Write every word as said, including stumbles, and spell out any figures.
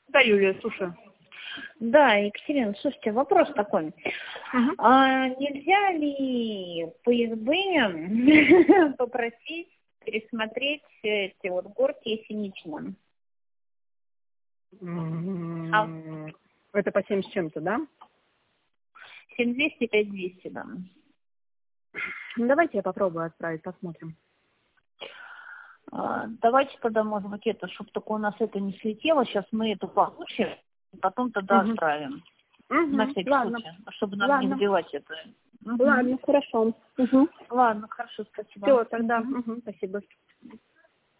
Да, Юлия, слушаю. Да, Екатерина, слушайте, вопрос такой. Угу. А нельзя ли по ИСБ попросить пересмотреть эти вот горки Есенична? А Это по семь с чем-то, да? семь двести, пять двести, да. Ну, давайте я попробую отправить, посмотрим. А, давайте тогда, может быть, это, чтобы только у нас это не слетело, сейчас мы это получим, потом тогда Угу. отправим. Угу. На всякий Ладно. случай, чтобы нам Ладно. не сбивать это. Угу. Ладно, хорошо. Угу. Ладно, хорошо, спасибо. Все, тогда. Угу. Спасибо.